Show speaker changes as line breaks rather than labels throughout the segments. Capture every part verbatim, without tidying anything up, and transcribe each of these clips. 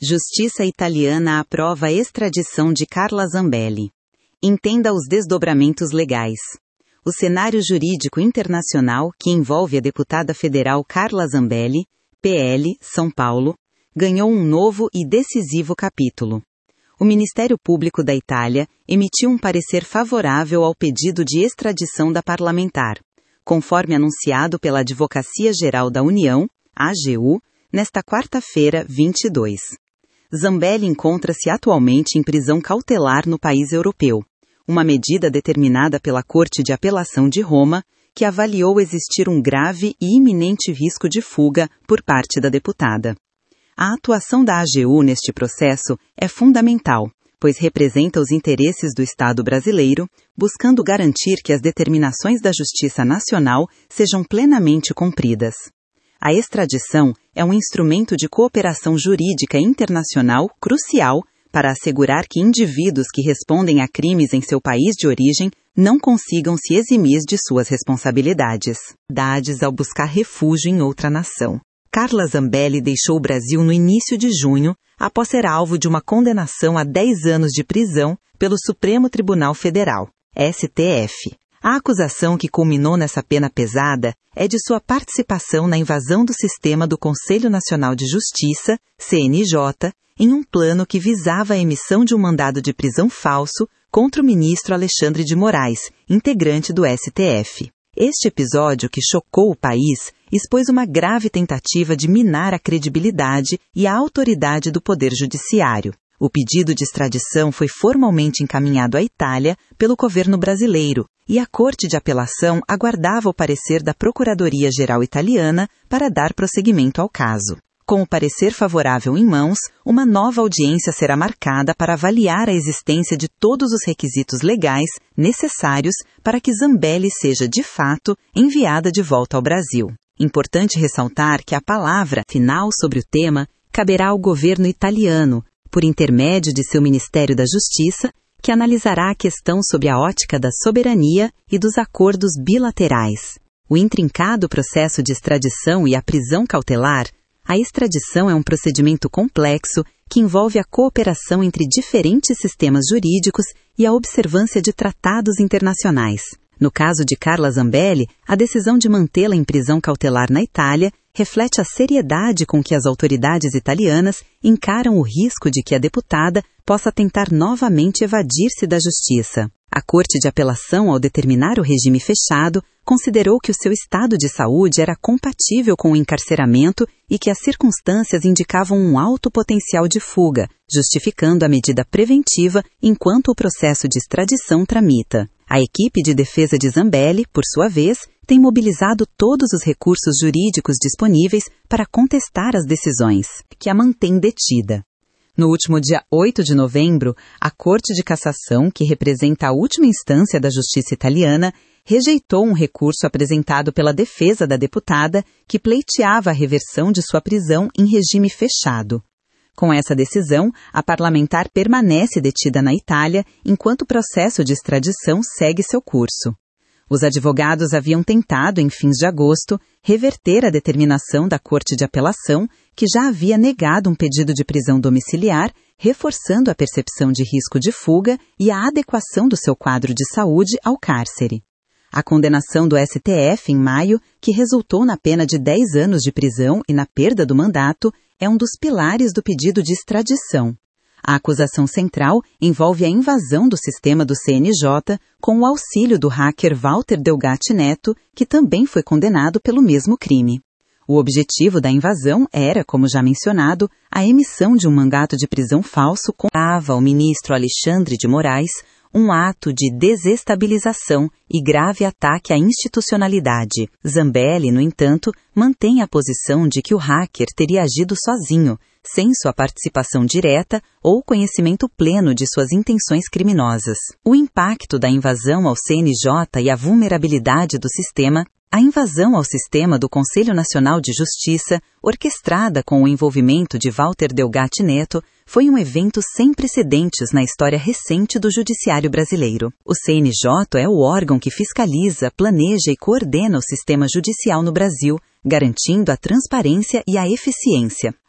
Justiça italiana aprova a extradição de Carla Zambelli. Entenda os desdobramentos legais. O cenário jurídico internacional que envolve a deputada federal Carla Zambelli, P L, São Paulo, ganhou um novo e decisivo capítulo. O Ministério Público da Itália emitiu um parecer favorável ao pedido de extradição da parlamentar, conforme anunciado pela Advocacia Geral da União, A G U, nesta quarta-feira, vinte e dois. Zambelli encontra-se atualmente em prisão cautelar no país europeu, uma medida determinada pela Corte de Apelação de Roma, que avaliou existir um grave e iminente risco de fuga por parte da deputada. A atuação da A G U neste processo é fundamental, pois representa os interesses do Estado brasileiro, buscando garantir que as determinações da Justiça Nacional sejam plenamente cumpridas. A extradição é um instrumento de cooperação jurídica internacional crucial para assegurar que indivíduos que respondem a crimes em seu país de origem não consigam se eximir de suas responsabilidades. Dades ao buscar refúgio em outra nação. Carla Zambelli deixou o Brasil no início de junho, após ser alvo de uma condenação a dez anos de prisão pelo Supremo Tribunal Federal, S T F. A acusação que culminou nessa pena pesada é de sua participação na invasão do sistema do Conselho Nacional de Justiça, C N J, em um plano que visava a emissão de um mandado de prisão falso contra o ministro Alexandre de Moraes, integrante do S T F. Este episódio, que chocou o país, expôs uma grave tentativa de minar a credibilidade e a autoridade do Poder Judiciário. O pedido de extradição foi formalmente encaminhado à Itália pelo governo brasileiro, e a Corte de Apelação aguardava o parecer da Procuradoria-Geral Italiana para dar prosseguimento ao caso. Com o parecer favorável em mãos, uma nova audiência será marcada para avaliar a existência de todos os requisitos legais necessários para que Zambelli seja, de fato, enviada de volta ao Brasil. Importante ressaltar que a palavra final sobre o tema caberá ao governo italiano, por intermédio de seu Ministério da Justiça, que analisará a questão sob a ótica da soberania e dos acordos bilaterais. O intrincado processo de extradição e a prisão cautelar. A extradição é um procedimento complexo que envolve a cooperação entre diferentes sistemas jurídicos e a observância de tratados internacionais. No caso de Carla Zambelli, a decisão de mantê-la em prisão cautelar na Itália reflete a seriedade com que as autoridades italianas encaram o risco de que a deputada possa tentar novamente evadir-se da justiça. A Corte de Apelação, ao determinar o regime fechado, considerou que o seu estado de saúde era compatível com o encarceramento e que as circunstâncias indicavam um alto potencial de fuga, justificando a medida preventiva enquanto o processo de extradição tramita. A equipe de defesa de Zambelli, por sua vez, tem mobilizado todos os recursos jurídicos disponíveis para contestar as decisões que a mantêm detida. No último dia oito de novembro, a Corte de Cassação, que representa a última instância da justiça italiana, rejeitou um recurso apresentado pela defesa da deputada que pleiteava a reversão de sua prisão em regime fechado. Com essa decisão, a parlamentar permanece detida na Itália enquanto o processo de extradição segue seu curso. Os advogados haviam tentado, em fins de agosto, reverter a determinação da Corte de Apelação, que já havia negado um pedido de prisão domiciliar, reforçando a percepção de risco de fuga e a adequação do seu quadro de saúde ao cárcere. A condenação do S T F em maio, que resultou na pena de dez anos de prisão e na perda do mandato, é um dos pilares do pedido de extradição. A acusação central envolve a invasão do sistema do C N J com o auxílio do hacker Walter Delgatti Neto, que também foi condenado pelo mesmo crime. O objetivo da invasão era, como já mencionado, a emissão de um mandato de prisão falso contra o ministro Alexandre de Moraes, um ato de desestabilização e grave ataque à institucionalidade. Zambelli, no entanto, mantém a posição de que o hacker teria agido sozinho, sem sua participação direta ou conhecimento pleno de suas intenções criminosas. O impacto da invasão ao C N J e a vulnerabilidade do sistema. A invasão ao sistema do Conselho Nacional de Justiça, orquestrada com o envolvimento de Walter Delgatti Neto, foi um evento sem precedentes na história recente do judiciário brasileiro. O C N J é o órgão que fiscaliza, planeja e coordena o sistema judicial no Brasil, garantindo a transparência e a eficiência.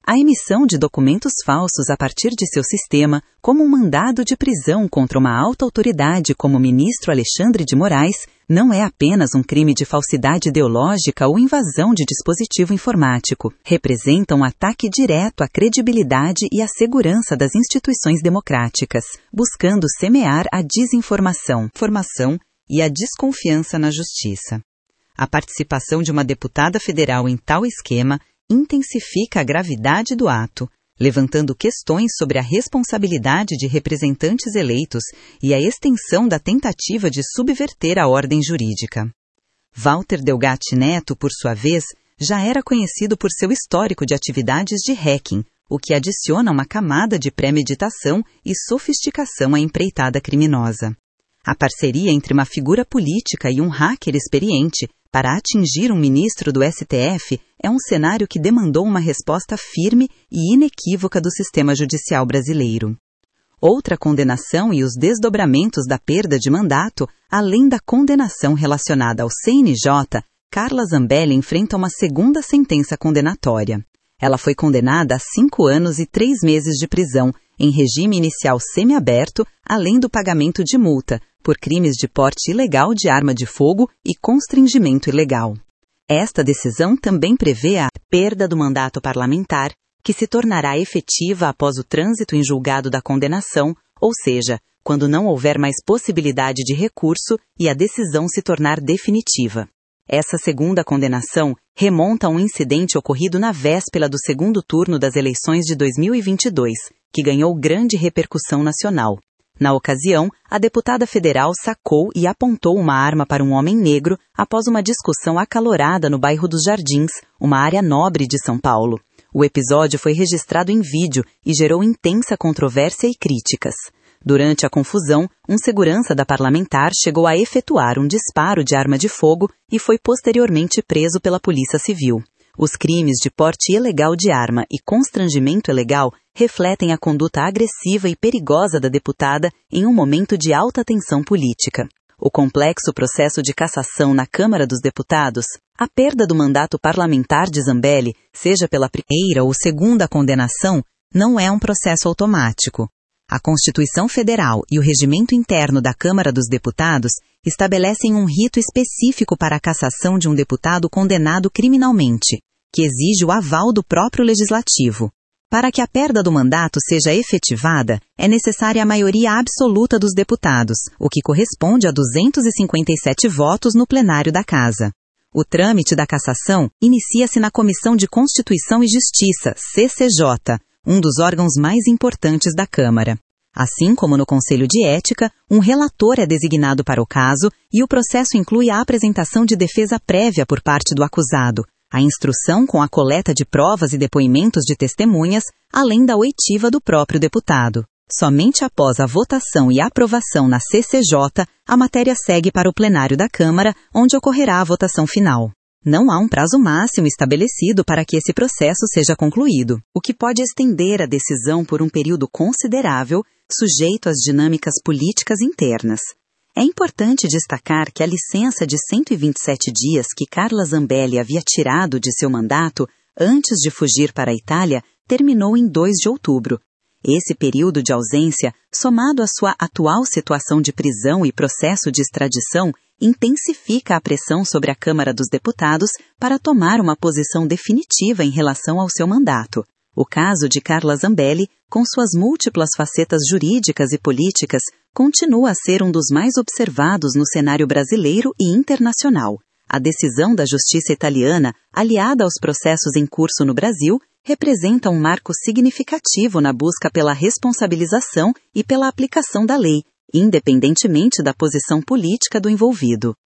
a emissão de documentos falsos a partir de seu sistema, como um mandado de prisão contra uma alta autoridade como o ministro Alexandre de Moraes, não é apenas um crime de falsidade ideológica ou invasão de dispositivo informático. Representa um ataque direto à credibilidade e à segurança das instituições democráticas, buscando semear a desinformação, formação e a desconfiança na justiça. A participação de uma deputada federal em tal esquema intensifica a gravidade do ato, levantando questões sobre a responsabilidade de representantes eleitos e a extensão da tentativa de subverter a ordem jurídica. Walter Delgatti Neto, por sua vez, já era conhecido por seu histórico de atividades de hacking, o que adiciona uma camada de premeditação e sofisticação à empreitada criminosa. A parceria entre uma figura política e um hacker experiente para atingir um ministro do S T F é um cenário que demandou uma resposta firme e inequívoca do sistema judicial brasileiro. Outra condenação e os desdobramentos da perda de mandato, além da condenação relacionada ao C N J, Carla Zambelli enfrenta uma segunda sentença condenatória. Ela foi condenada a cinco anos e três meses de prisão, em regime inicial semiaberto, além do pagamento de multa, por crimes de porte ilegal de arma de fogo e constrangimento ilegal. Esta decisão também prevê a perda do mandato parlamentar, que se tornará efetiva após o trânsito em julgado da condenação, ou seja, quando não houver mais possibilidade de recurso e a decisão se tornar definitiva. Essa segunda condenação remonta a um incidente ocorrido na véspera do segundo turno das eleições de dois mil e vinte e dois, que ganhou grande repercussão nacional. Na ocasião, a deputada federal sacou e apontou uma arma para um homem negro após uma discussão acalorada no bairro dos Jardins, uma área nobre de São Paulo. O episódio foi registrado em vídeo e gerou intensa controvérsia e críticas. Durante a confusão, um segurança da parlamentar chegou a efetuar um disparo de arma de fogo e foi posteriormente preso pela Polícia Civil. Os crimes de porte ilegal de arma e constrangimento ilegal refletem a conduta agressiva e perigosa da deputada em um momento de alta tensão política. O complexo processo de cassação na Câmara dos Deputados, a perda do mandato parlamentar de Zambelli, seja pela primeira ou segunda condenação, não é um processo automático. A Constituição Federal e o regimento interno da Câmara dos Deputados estabelecem um rito específico para a cassação de um deputado condenado criminalmente, que exige o aval do próprio Legislativo. Para que a perda do mandato seja efetivada, é necessária a maioria absoluta dos deputados, o que corresponde a duzentos e cinquenta e sete votos no plenário da Casa. O trâmite da cassação inicia-se na Comissão de Constituição e Justiça, C C J, um dos órgãos mais importantes da Câmara. Assim como no Conselho de Ética, um relator é designado para o caso e o processo inclui a apresentação de defesa prévia por parte do acusado, a instrução com a coleta de provas e depoimentos de testemunhas, além da oitiva do próprio deputado. Somente após a votação e aprovação na C C J, a matéria segue para o plenário da Câmara, onde ocorrerá a votação final. Não há um prazo máximo estabelecido para que esse processo seja concluído, o que pode estender a decisão por um período considerável, sujeito às dinâmicas políticas internas. É importante destacar que a licença de cento e vinte e sete dias que Carla Zambelli havia tirado de seu mandato antes de fugir para a Itália terminou em dois de outubro. Esse período de ausência, somado à sua atual situação de prisão e processo de extradição, intensifica a pressão sobre a Câmara dos Deputados para tomar uma posição definitiva em relação ao seu mandato. O caso de Carla Zambelli, com suas múltiplas facetas jurídicas e políticas, continua a ser um dos mais observados no cenário brasileiro e internacional. A decisão da justiça italiana, aliada aos processos em curso no Brasil, representa um marco significativo na busca pela responsabilização e pela aplicação da lei, independentemente da posição política do envolvido.